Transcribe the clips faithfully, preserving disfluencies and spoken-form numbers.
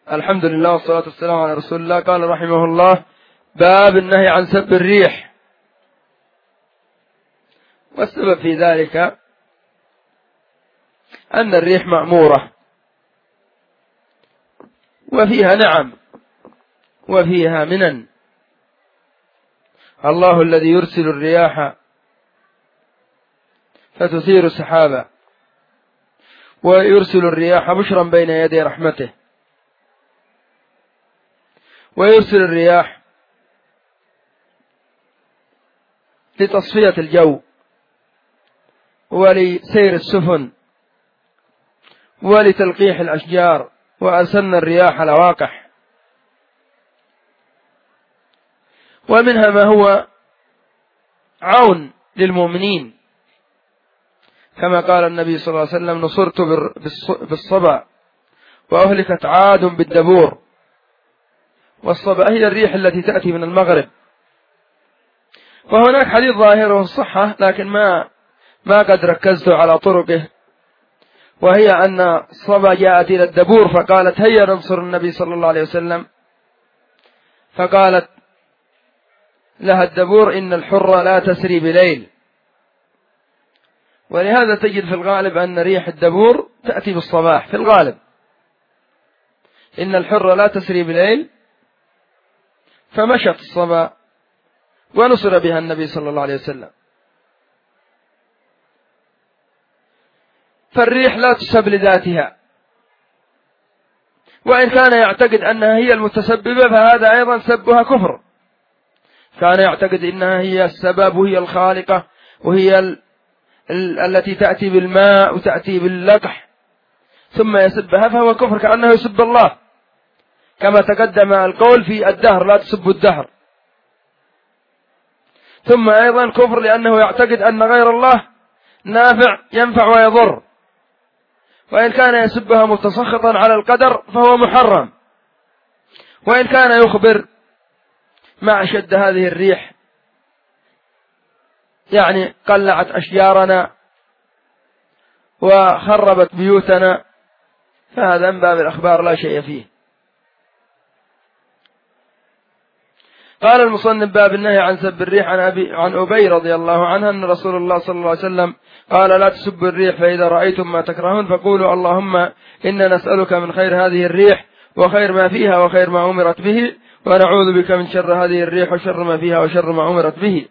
الحمد لله والصلاة والسلام على رسول الله. قال رحمه الله: باب النهي عن سب الريح. والسبب في ذلك أن الريح مأمورة وفيها نعم وفيها منن. الله الذي يرسل الرياح فتثير سحابا، ويرسل الرياح بشرا بين يدي رحمته، ويرسل الرياح لتصفية الجو ولسير السفن ولتلقيح الأشجار، وأرسلنا الرياح لواقح. ومنها ما هو عون للمؤمنين، كما قال النبي صلى الله عليه وسلم: نصرت بالصبا وأهلكت عاد بالدبور. والصبا هي الريح التي تأتي من المغرب. وهناك حديث ظاهره الصحة لكن ما ما قد ركزت على طرقه، وهي أن الصبا جاءت إلى الدبور فقالت: هيا ننصر النبي صلى الله عليه وسلم. فقالت لها الدبور: إن الحر لا تسري بليل. ولهذا تجد في الغالب أن ريح الدبور تأتي بالصباح في الغالب. إن الحر لا تسري بليل، فمشت الصبا ونصر بها النبي صلى الله عليه وسلم. فالريح لا تسب لذاتها، وإن كان يعتقد أنها هي المتسببة فهذا أيضا سبها كفر. كان يعتقد أنها هي السبب وهي الخالقة وهي ال... ال... التي تأتي بالماء وتأتي باللقح ثم يسبها، فهو كفر كأنه يسب الله، كما تقدم القول في الدهر: لا تسبوا الدهر. ثم أيضا كفر لأنه يعتقد أن غير الله نافع ينفع ويضر، وإن كان يسبها متسخطا على القدر فهو محرم. وإن كان يخبر ما أشد هذه الريح، يعني قلعت أشجارنا وخربت بيوتنا، فهذا من باب الأخبار لا شيء فيه. قال المصنف: باب النهي عن سب الريح. عن أبي عن أبي رضي الله عنه أن رسول الله صلى الله عليه وسلم قال: لا تسبوا الريح، فإذا رأيتم ما تكرهون فقولوا: اللهم إنا نسألك من خير هذه الريح وخير ما فيها وخير ما أمرت به، ونعوذ بك من شر هذه الريح وشر ما فيها وشر ما أمرت به.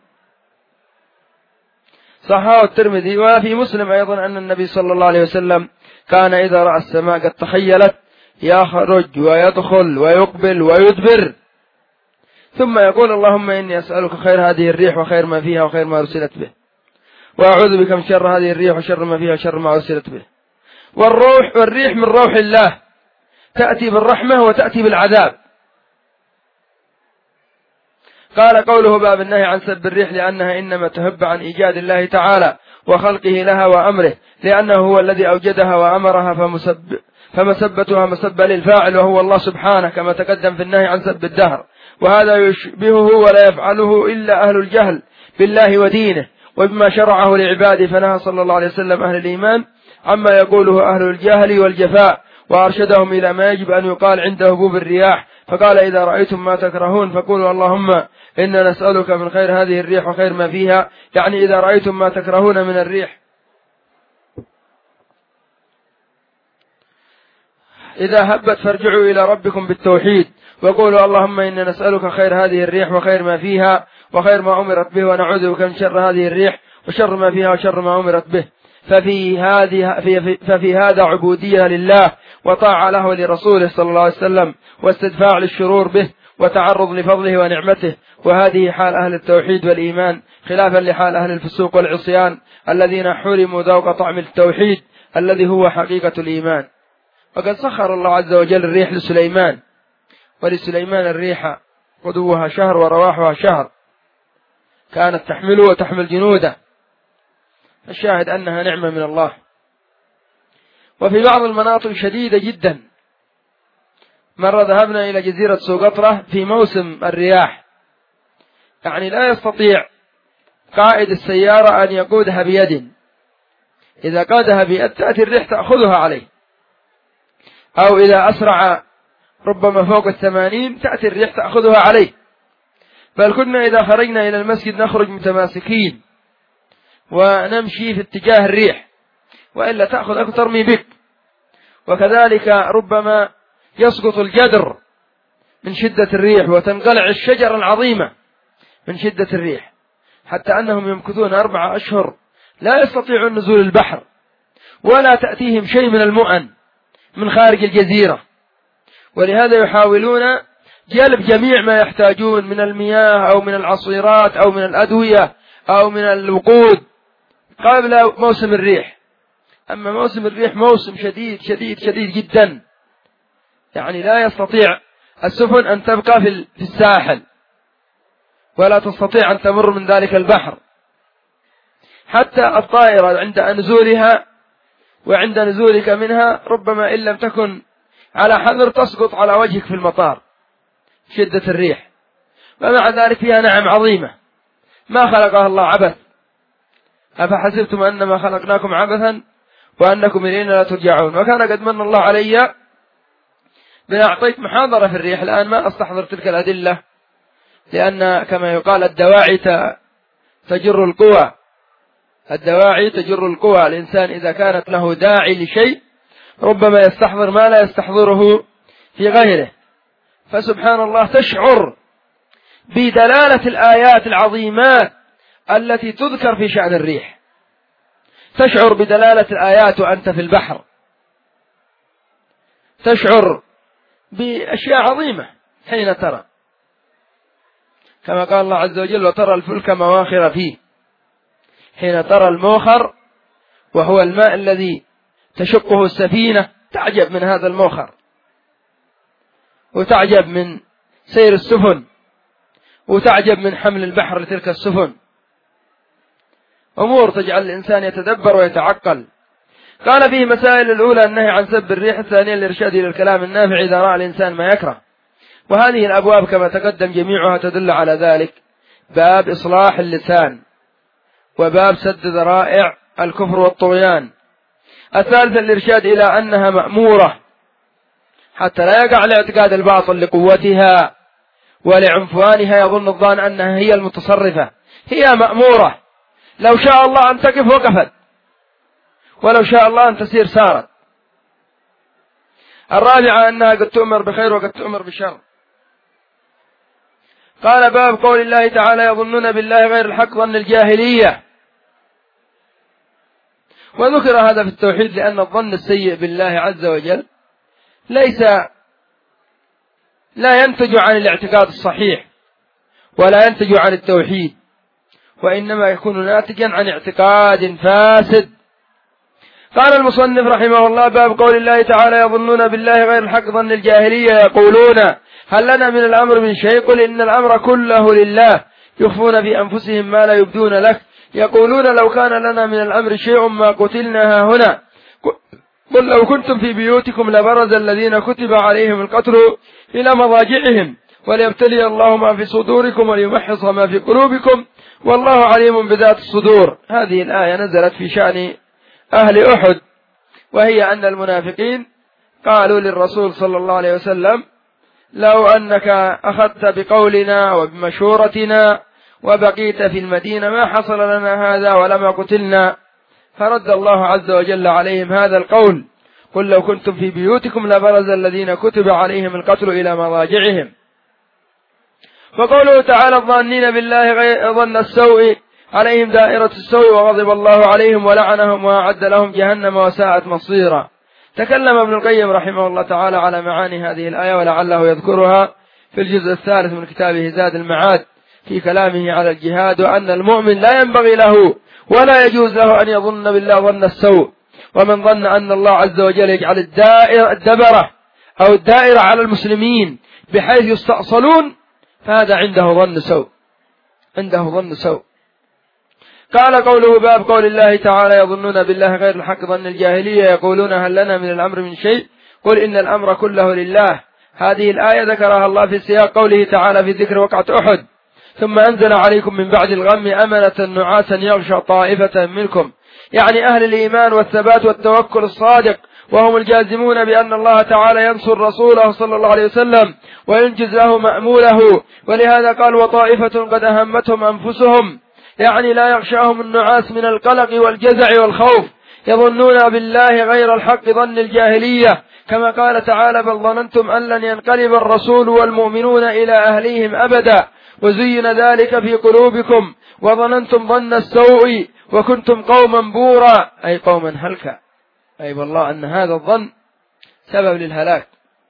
صححه الترمذي. وفي مسلم أيضا أن النبي صلى الله عليه وسلم كان إذا رأى السماء قد تخيلت يخرج ويدخل ويقبل ويدبر، ثم يقول: اللهم إني أسألك خير هذه الريح وخير ما فيها وخير ما أرسلت به، وأعوذ بك من شر هذه الريح وشر ما فيها وشر ما أرسلت به. والروح والريح من روح الله، تأتي بالرحمة وتأتي بالعذاب. قال: قوله باب النهي عن سب الريح لأنها إنما تهب عن إيجاد الله تعالى وخلقه لها وأمره، لأنه هو الذي أوجدها وأمرها، فمسب فمسبتها مسبة للفاعل وهو الله سبحانه، كما تقدم في النهي عن سب الدهر. وهذا يشبهه ولا يفعله إلا أهل الجهل بالله ودينه وبما شرعه لعباده، فنهى صلى الله عليه وسلم أهل الإيمان عما يقوله أهل الجهل والجفاء، وأرشدهم إلى ما يجب أن يقال عند هبوب الرياح، فقال: إذا رأيتم ما تكرهون فقولوا: اللهم إنا نسألك من خير هذه الريح وخير ما فيها، يعني إذا رأيتم ما تكرهون من الريح، إذا هبت فارجعوا إلى ربكم بالتوحيد وقولوا: اللهم إنا نسألك خير هذه الريح وخير ما فيها وخير ما أمرت به، ونعوذ بك من شر هذه الريح وشر ما فيها وشر ما أمرت به. ففي, هذه في ففي هذا عبودية لله وطاعة له ولرسوله صلى الله عليه وسلم، واستدفاع للشرور به وتعرض لفضله ونعمته. وهذه حال أهل التوحيد والإيمان، خلافا لحال أهل الفسوق والعصيان الذين حرموا ذوق طعم التوحيد الذي هو حقيقة الإيمان. وقد سخر الله عز وجل الريح لسليمان، ولسليمان الريح غدوها شهر ورواحها شهر، كانت تحمله وتحمل جنوده. الشاهد أنها نعمة من الله. وفي بعض المناطق شديدة جدا. مرة ذهبنا إلى جزيرة سقطرى في موسم الرياح، يعني لا يستطيع قائد السيارة أن يقودها بيد، إذا قادها بيد تأتي الريح تأخذها عليه، أو إذا أسرع ربما فوق الثمانين تأتي الريح تأخذها عليه، بل كنا إذا خرجنا إلى المسجد نخرج متماسكين ونمشي في اتجاه الريح، وإلا تأخذ ترمي بك. وكذلك ربما يسقط الجدر من شدة الريح، وتنقلع الشجرة العظيمة من شدة الريح، حتى أنهم يمكثون أربعة أشهر لا يستطيعون نزول البحر، ولا تأتيهم شيء من المؤن من خارج الجزيرة. ولهذا يحاولون جلب جميع ما يحتاجون من المياه أو من العصيرات أو من الأدوية أو من الوقود قبل موسم الريح. أما موسم الريح موسم شديد شديد شديد جدا، يعني لا يستطيع السفن أن تبقى في الساحل، ولا تستطيع أن تمر من ذلك البحر. حتى الطائرة عند نزولها وعند نزولك منها ربما إن لم تكن على حذر تسقط على وجهك في المطار شدة الريح. ومع ذلك فيها نعم عظيمة ما خلقها الله عبث. أفحسبتم أنما خلقناكم عبثا وأنكم إلينا لا ترجعون. وكان قد من الله علي بأن أعطيت محاضرة في الريح، الآن ما أستحضر تلك الأدلة، لأن كما يقال الدواعي تجر القوى، الدواعي تجر القوى. الإنسان إذا كانت له داعي لشيء ربما يستحضر ما لا يستحضره في غيره. فسبحان الله تشعر بدلالة الآيات العظيمات التي تذكر في شأن الريح، تشعر بدلالة الآيات وأنت في البحر، تشعر بأشياء عظيمة حين ترى، كما قال الله عز وجل وترى الفلك مواخر فيه. حين ترى الموخر وهو الماء الذي تشقه السفينة تعجب من هذا الموخر، وتعجب من سير السفن، وتعجب من حمل البحر لتلك السفن. أمور تجعل الإنسان يتدبر ويتعقل. قال فيه مسائل: الأولى النهي عن سب الريح، الثانية الإرشاد إلى الكلام النافع إذا رأى الإنسان ما يكره. وهذه الأبواب كما تقدم جميعها تدل على ذلك: باب إصلاح اللسان، وباب سد ذرائع الكفر والطغيان. الثالثة الإرشاد إلى أنها مأمورة، حتى لا يقع الاعتقاد الباطل لقوتها ولعنفوانها، يظن الظان أنها هي المتصرفة. هي مأمورة، لو شاء الله أن تقف وقفت، ولو شاء الله أن تسير سارت. الرابعة أنها قد تؤمر بخير وقد تؤمر بشر. قال: باب قول الله تعالى: يظنون بالله غير الحق ظن الجاهلية. وذكر هذا في التوحيد لأن الظن السيء بالله عز وجل ليس لا ينتج عن الاعتقاد الصحيح ولا ينتج عن التوحيد، وإنما يكون ناتجا عن اعتقاد فاسد. قال المصنف رحمه الله: باب قول الله تعالى: يظنون بالله غير الحق ظن الجاهلية، يقولون هل لنا من الأمر من شيء؟ قل إن الأمر كله لله، يخفون في أنفسهم ما لا يبدون لك، يقولون لو كان لنا من الأمر شيء ما قتلنا هنا، قل لو كنتم في بيوتكم لبرز الذين كتب عليهم القتل إلى مضاجعهم وليبتلي الله ما في صدوركم وليمحص ما في قلوبكم والله عليم بذات الصدور. هذه الآية نزلت في شأن أهل أحد، وهي أن المنافقين قالوا للرسول صلى الله عليه وسلم: لو أنك أخذت بقولنا وبمشورتنا وبقيت في المدينة ما حصل لنا هذا ولما قتلنا. فرد الله عز وجل عليهم هذا القول: قل لو كنتم في بيوتكم لبرز الذين كتب عليهم القتل إلى مضاجعهم. وقوله تعالى: الظانين بالله غير ظن السوء عليهم دائرة السوء وغضب الله عليهم ولعنهم وأعد لهم جهنم وساءت مصيرا. تكلم ابن القيم رحمه الله تعالى على معاني هذه الآية، ولعله يذكرها في الجزء الثالث من كتابه زاد المعاد في كلامه على الجهاد، وأن المؤمن لا ينبغي له ولا يجوز له أن يظن بالله ظن السوء. ومن ظن أن الله عز وجل يجعل الدائرة الدبرة أو الدائرة على المسلمين بحيث يستأصلون فهذا عنده ظن سوء، عنده ظن سوء. قال: قوله باب قول الله تعالى: يظنون بالله غير الحق ظن الجاهلية، يقولون هل لنا من الأمر من شيء؟ قل إن الأمر كله لله. هذه الآية ذكرها الله في سياق قوله تعالى في ذكر وقعة أحد: ثم أنزل عليكم من بعد الغم أمنة نعاسا يغشى طائفة منكم، يعني أهل الإيمان والثبات والتوكل الصادق وهم الجازمون بأن الله تعالى ينصر رسوله صلى الله عليه وسلم وينجز له مأموله. ولهذا قال وطائفة قد أهمتهم أنفسهم، يعني لا يغشاهم النعاس من القلق والجزع والخوف، يظنون بالله غير الحق ظن الجاهلية، كما قال تعالى بل ظننتم أن لن ينقلب الرسول والمؤمنون إلى أهليهم أبدا وزين ذلك في قلوبكم وظننتم ظن السوء وكنتم قوما بورا، أي قوما هلكا، أي والله أن هذا الظن سبب للهلاك.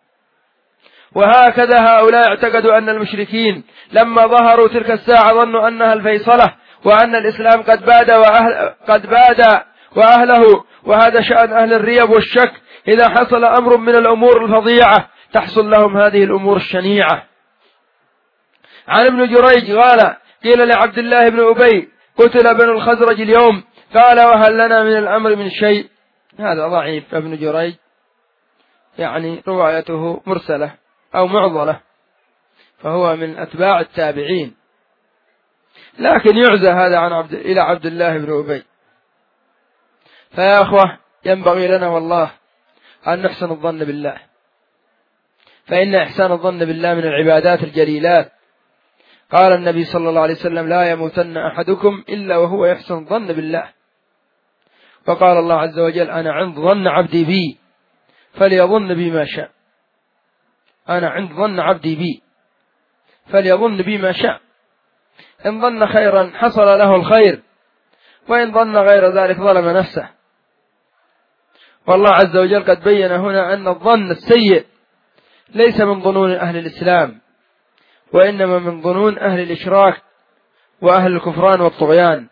وهكذا هؤلاء اعتقدوا أن المشركين لما ظهروا تلك الساعة ظنوا أنها الفيصلة وأن الإسلام قد باد وأهل قد باد وأهله. وهذا شأن أهل الريب والشك، إذا حصل أمر من الأمور الفظيعة تحصل لهم هذه الأمور الشنيعة. عن ابن جريج قال قيل لعبد الله بن أبي قتل بنو الخزرج اليوم، قال وهل لنا من الأمر من شيء. هذا ضعيف ابن جريج، يعني روايته مرسلة أو معضلة، فهو من أتباع التابعين، لكن يعزى هذا عن عبد إلى عبد الله بن أبي. فيا أخوة ينبغي لنا والله أن نحسن الظن بالله، فإن إحسان الظن بالله من العبادات الجليلات. قال النبي صلى الله عليه وسلم لا يموتن أحدكم إلا وهو يحسن الظن بالله. وقال الله عز وجل أنا عند ظن عبدي بي فليظن بي ما شاء، أنا عند ظن عبدي بي فليظن بي ما شاء، إن ظن خيرا حصل له الخير وإن ظن غير ذلك ظلم نفسه. والله عز وجل قد بين هنا أن الظن السيء ليس من ظنون أهل الإسلام، وإنما من ظنون أهل الإشراك وأهل الكفران والطغيان.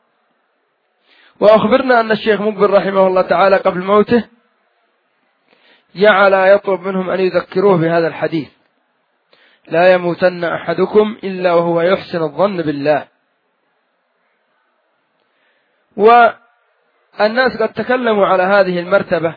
وأخبرنا أن الشيخ مقبل رحمه الله تعالى قبل موته جعل يطلب منهم أن يذكروه بهذا الحديث لا يموتن أحدكم إلا وهو يحسن الظن بالله. والناس قد تكلموا على هذه المرتبة،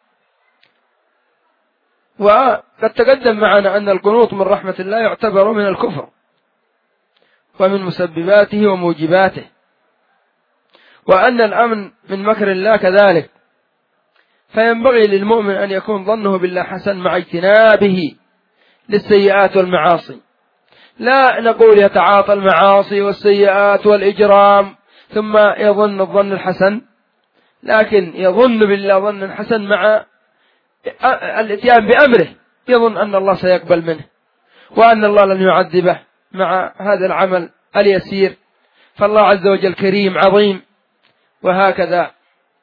وقد تقدم معنا أن القنوط من رحمة الله يعتبر من الكفر ومن مسبباته وموجباته، وأن الأمن من مكر الله كذلك. فينبغي للمؤمن أن يكون ظنه بالله حسن مع اجتنابه للسيئات والمعاصي، لا نقول يتعاطى المعاصي والسيئات والإجرام ثم يظن الظن الحسن، لكن يظن بالله ظن حسن مع الاتيان بأمره، يظن أن الله سيقبل منه وأن الله لن يعذبه مع هذا العمل اليسير، فالله عز وجل كريم عظيم. وهكذا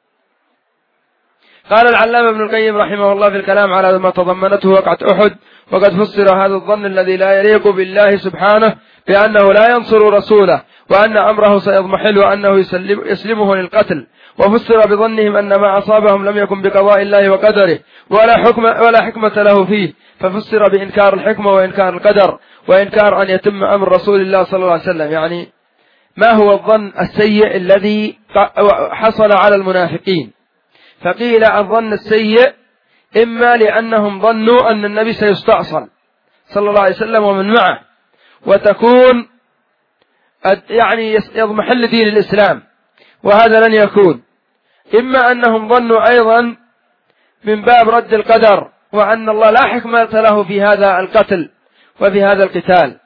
قال العلامة ابن القيم رحمه الله في الكلام على ما تضمنته وقعة أحد وقد فسر هذا الظن الذي لا يليق بالله سبحانه بأنه لا ينصر رسوله وأن أمره سيضمحل وأنه يسلم يسلمه للقتل، وفسر بظنهم أن ما أصابهم لم يكن بقضاء الله وقدره ولا حكمة, ولا حكمة له فيه، ففسر بإنكار الحكمة وإنكار القدر وإنكار أن يتم أمر رسول الله صلى الله عليه وسلم. يعني ما هو الظن السيء الذي حصل على المنافقين؟ فقيل الظن السيء إما لأنهم ظنوا أن النبي سيستأصل صلى الله عليه وسلم ومن معه وتكون يعني يضمحل دين الإسلام، وهذا لن يكون. إما أنهم ظنوا أيضا من باب رد القدر وأن الله لا حكمة له في هذا القتل وفي هذا القتال،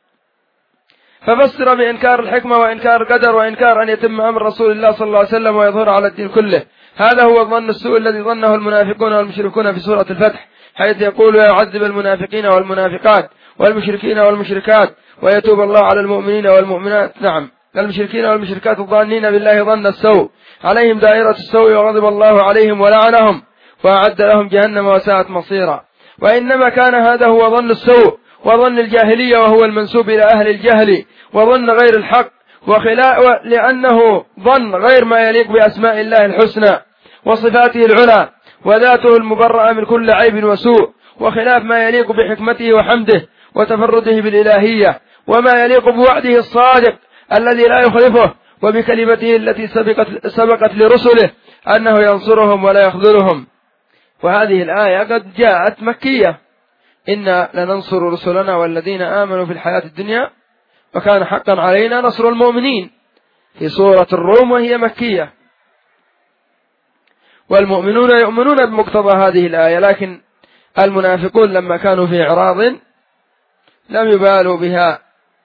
ففسر بإنكار الحكمة وإنكار القدر وإنكار أن يتم أمر رسول الله صلى الله عليه وسلم ويظهر على الدين كله. هذا هو الظن السوء الذي ظنه المنافقون والمشركون في سورة الفتح، حيث يقول يعذب المنافقين والمنافقات والمشركين والمشركات ويتوب الله على المؤمنين والمؤمنات. نعم، المشركين والمشركات الظانين بالله ظن السوء عليهم دائرة السوء وغضب الله عليهم ولعنهم وأعد لهم جهنم وساءت مصيرا. وإنما كان هذا هو ظن السوء وظن الجاهلية، وهو المنسوب إلى أهل الجهل وظن غير الحق، وخلاء لأنه ظن غير ما يليق بأسماء الله الحسنى وصفاته العلى وذاته المبرأة من كل عيب وسوء، وخلاف ما يليق بحكمته وحمده وتفرده بالإلهية، وما يليق بوعده الصادق الذي لا يخلفه، وبكلمته التي سبقت, سبقت لرسله أنه ينصرهم ولا يخذلهم. وهذه الآية قد جاءت مكية، إنا لننصر رسلنا والذين آمنوا في الحياة الدنيا وكان حقا علينا نصر المؤمنين، في سورة الروم وهي مكية. والمؤمنون يؤمنون بمقتضى هذه الآية، لكن المنافقون لما كانوا في إعراض لم يبالوا بها.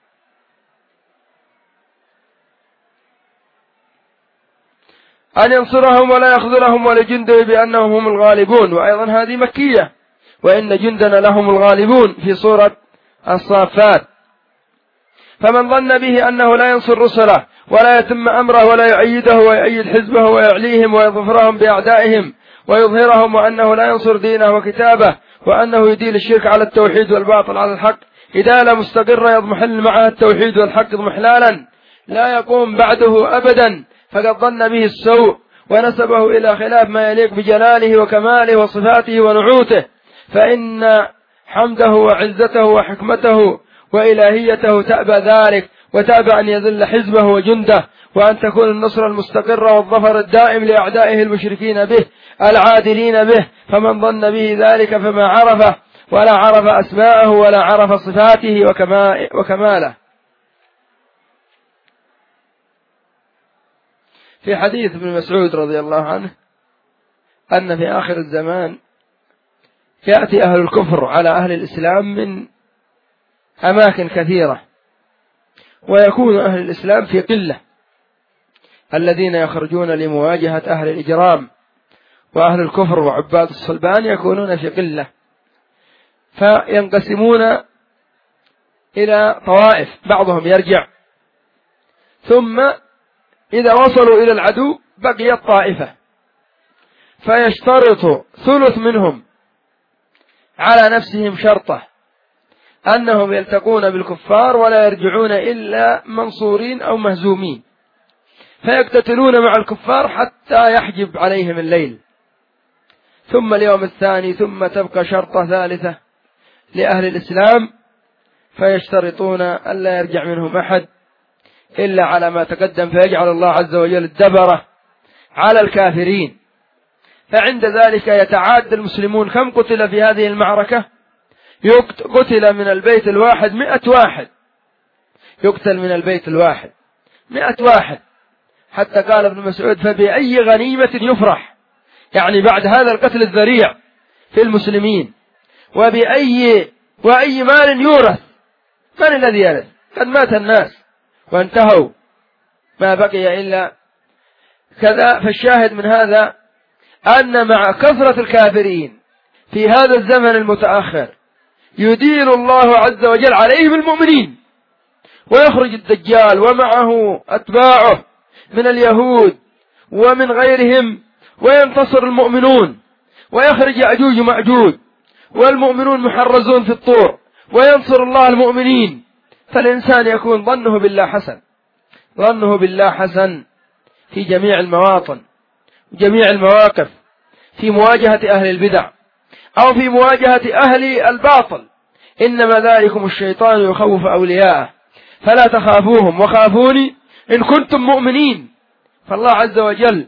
أن ينصرهم ولا يخذلهم ولجنده بأنهم هم الغالبون، وأيضا هذه مكية، وإن جندنا لهم الغالبون في سورة الصافات. فمن ظن به أنه لا ينصر رسله ولا يتم أمره ولا يؤيده ويؤيد حزبه ويعليهم ويظفرهم بأعدائهم ويظهرهم، وأنه لا ينصر دينه وكتابه، وأنه يديل الشرك على التوحيد والباطل على الحق، إدالة مستقرة يضمحل معها التوحيد والحق اضمحلالا لا يقوم بعده أبدا، فقد ظن به السوء ونسبه إلى خلاف ما يليق بجلاله وكماله وصفاته ونعوته، فإن حمده وعزته وحكمته وإلهيته تأبى ذلك، وتأبى أن يذل حزبه وجنده، وأن تكون النصر المستقرة والظفر الدائم لأعدائه المشركين به العادلين به. فمن ظن به ذلك فما عرفه ولا عرف أسماءه ولا عرف صفاته وكماله. في حديث ابن مسعود رضي الله عنه أن في آخر الزمان يأتي أهل الكفر على أهل الإسلام من أماكن كثيرة، ويكون أهل الإسلام في قلة، الذين يخرجون لمواجهة أهل الإجرام وأهل الكفر وعباد الصلبان يكونون في قلة، فينقسمون إلى طوائف، بعضهم يرجع، ثم إذا وصلوا إلى العدو بقيت طائفة، فيشترط ثلث منهم على نفسهم شرطة أنهم يلتقون بالكفار ولا يرجعون إلا منصورين أو مهزومين، فيقتتلون مع الكفار حتى يحجب عليهم الليل، ثم اليوم الثاني ثم تبقى شرطة ثالثة لأهل الإسلام، فيشترطون ألا يرجع منهم أحد إلا على ما تقدم، فيجعل الله عز وجل الدبرة على الكافرين. فعند ذلك يتعاد المسلمون. كم قتل في هذه المعركة؟ قتل من البيت الواحد مئة واحد، يقتل من البيت الواحد مئة واحد، حتى قال ابن مسعود فبأي غنيمة يفرح، يعني بعد هذا القتل الذريع في المسلمين، وبأي وأي مال يورث، من الذي يرث؟ قد مات الناس وانتهوا، ما بقي إلا كذا. فالشاهد من هذا أن مع كثرة الكافرين في هذا الزمن المتأخر يدين الله عز وجل عليهم المؤمنين، ويخرج الدجال ومعه أتباعه من اليهود ومن غيرهم، وينتصر المؤمنون، ويخرج يأجوج ومأجوج، والمؤمنون محرزون في الطور، وينصر الله المؤمنين. فالإنسان يكون ظنه بالله حسن، ظنه بالله حسن في جميع المواطن وجميع المواقف، في مواجهة أهل البدع أو في مواجهة أهل الباطل. إنما ذلكم الشيطان يخوف أولياءه فلا تخافوهم وخافوني إن كنتم مؤمنين. فالله عز وجل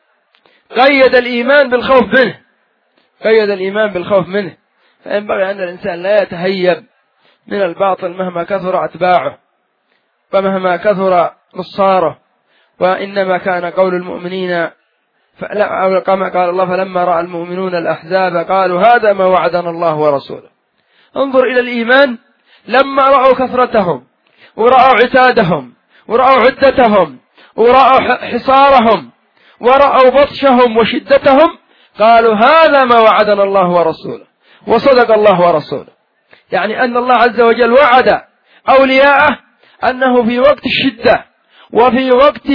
قيد الإيمان بالخوف منه، قيد الإيمان بالخوف منه. فينبغي أن الإنسان لا يتهيب من الباطل مهما كثر أتباعه ومهما كثر نصاره، وإنما كان قول المؤمنين كما قال الله فلما رأى المؤمنون الأحزاب قالوا هذا ما وعدنا الله ورسوله. انظر إلى الإيمان لما رأوا كثرتهم ورأوا عتادهم ورأوا عدتهم ورأوا حصارهم ورأوا بطشهم وشدتهم، قالوا هذا ما وعدنا الله ورسوله، وصدق الله ورسوله. يعني أن الله عز وجل وعد أولياءه أنه في وقت الشدة وفي وقت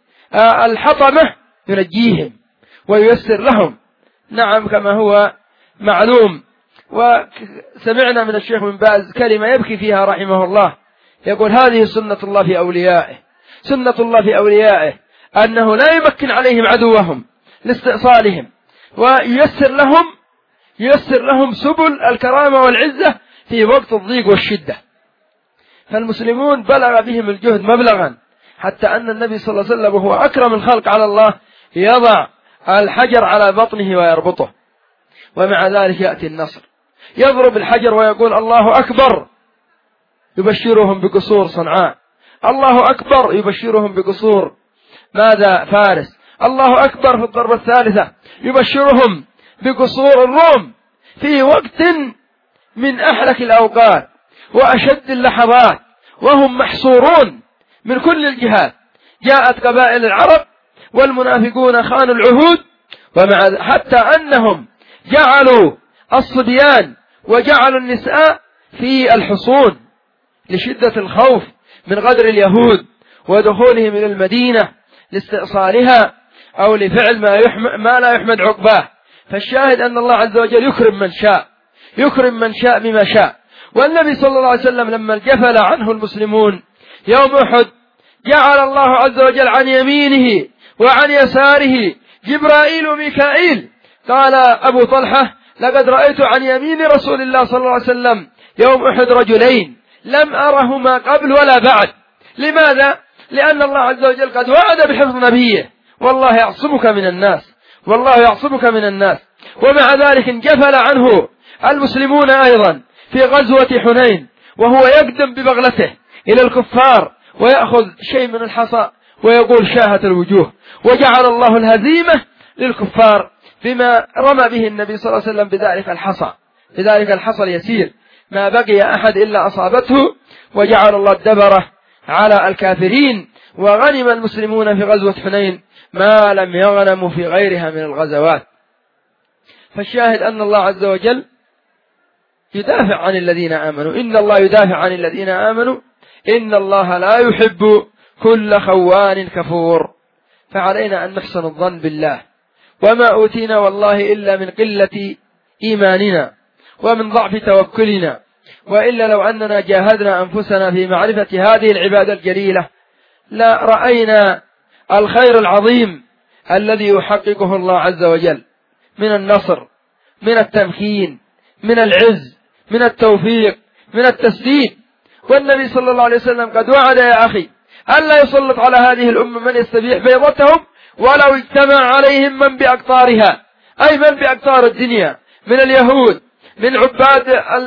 الحطمة ينجيهم وييسر لهم. نعم كما هو معلوم. وسمعنا من الشيخ بن باز كلمة يبكي فيها رحمه الله، يقول هذه سنة الله في أوليائه، سنة الله في أوليائه أنه لا يمكن عليهم عدوهم لاستئصالهم، وييسر لهم ييسر لهم سبل الكرامة والعزة في وقت الضيق والشدة. فالمسلمون بلغ بهم الجهد مبلغا، حتى أن النبي صلى الله عليه وسلم وهو أكرم الخلق على الله يضع الحجر على بطنه ويربطه، ومع ذلك يأتي النصر، يضرب الحجر ويقول الله أكبر، يبشرهم بقصور صنعاء، الله أكبر يبشرهم بقصور ماذا؟ فارس، الله أكبر في الضربة الثالثة يبشرهم بقصور الروم في وقت من أحلك الأوقات وأشد اللحظات، وهم محصورون من كل الجهات. جاءت قبائل العرب والمنافقون خانوا العهود، ومع حتى أنهم جعلوا الصبيان وجعلوا النساء في الحصون لشدة الخوف من غدر اليهود ودخولهم إلى المدينة لاستئصالها أو لفعل ما, ما لا يحمد عقباه. فالشاهد أن الله عز وجل يكرم من شاء، يكرم من شاء بما شاء. والنبي صلى الله عليه وسلم لما جفل عنه المسلمون يوم أحد جعل الله عز وجل عن يمينه وعن يساره جبرائيل وميكائيل. قال أبو طلحة: لقد رأيت عن يمين رسول الله صلى الله عليه وسلم يوم أحد رجلين لم أرهما قبل ولا بعد. لماذا؟ لأن الله عز وجل قد وعد بحفظ نبيه، والله يعصمك من الناس، والله يعصمك من الناس. ومع ذلك انجفل عنه المسلمون أيضا في غزوة حنين وهو يقدم ببغلته إلى الكفار ويأخذ شيء من الحصى ويقول: شاهت الوجوه. وجعل الله الهزيمة للكفار بما رمى به النبي صلى الله عليه وسلم بذلك الحصى، بذلك الحصى اليسير، ما بقي أحد إلا أصابته، وجعل الله الدبرة على الكافرين. وغنم المسلمون في غزوة حنين ما لم يغنموا في غيرها من الغزوات. فالشاهد أن الله عز وجل يدافع عن الذين آمنوا، إن الله يدافع عن الذين آمنوا إن الله لا يحب كل خوان كفور. فعلينا أن نحسن الظن بالله، وما أوتينا والله إلا من قلة إيماننا ومن ضعف توكلنا، وإلا لو أننا جاهدنا أنفسنا في معرفة هذه العبادة الجليلة لا رأينا الخير العظيم الذي يحققه الله عز وجل من النصر، من التمكين، من العز، من التوفيق، من التسديد. والنبي صلى الله عليه وسلم قد وعد يا أخي ألا يسلط على هذه الأمة من يستبيح بيضتهم ولو اجتمع عليهم من بأقطارها، أي من بأقطار الدنيا، من اليهود، من عباد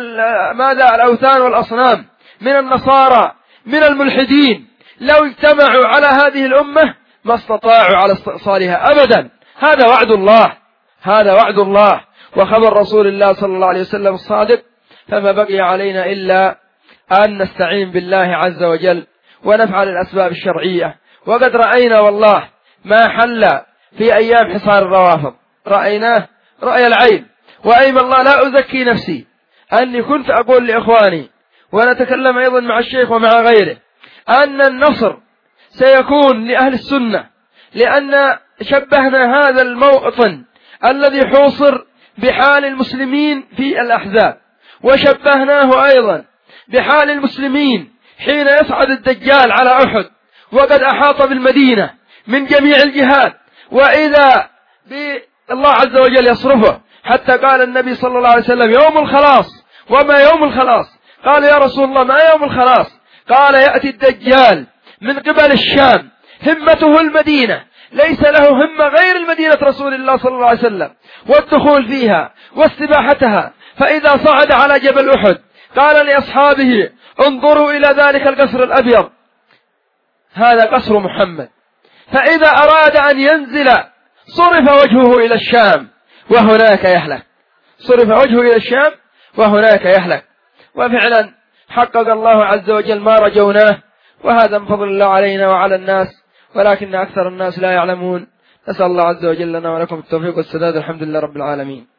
ماذا الأوثان والأصنام، من النصارى، من الملحدين. لو اجتمعوا على هذه الأمة ما استطاعوا على استئصالها أبدا. هذا وعد الله، هذا وعد الله وخبر رسول الله صلى الله عليه وسلم الصادق. فما بقي علينا إلا أن نستعين بالله عز وجل ونفعل الأسباب الشرعية. وقد رأينا والله ما حل في أيام حصار الروافض، رأيناه رأي العين. وأيم الله لا أزكي نفسي أني كنت أقول لإخواني ونتكلم أيضا مع الشيخ ومع غيره أن النصر سيكون لأهل السنة، لأن شبهنا هذا الموطن الذي حوصر بحال المسلمين في الأحزاب، وشبهناه أيضا بحال المسلمين حين يصعد الدجال على أحد وقد أحاط بالمدينة من جميع الجهات، وإذا بالله عز وجل يصرفه. حتى قال النبي صلى الله عليه وسلم: يوم الخلاص. وما يوم الخلاص؟ قال: يا رسول الله ما يوم الخلاص؟ قال: يأتي الدجال من قبل الشام، همته المدينة، ليس له همة غير المدينة رسول الله صلى الله عليه وسلم والدخول فيها واستباحتها. فإذا صعد على جبل أحد قال لأصحابه: انظروا إلى ذلك القصر الأبيض، هذا قصر محمد. فإذا أراد أن ينزل صرف وجهه إلى الشام وهناك يهلك، صرف وجهه إلى الشام وهناك يهلك. وفعلا حقق الله عز وجل ما رجوناه، وهذا من فضل الله علينا وعلى الناس، ولكن أكثر الناس لا يعلمون. نسأل الله عز وجل لنا ولكم التوفيق والسداد. الحمد لله رب العالمين.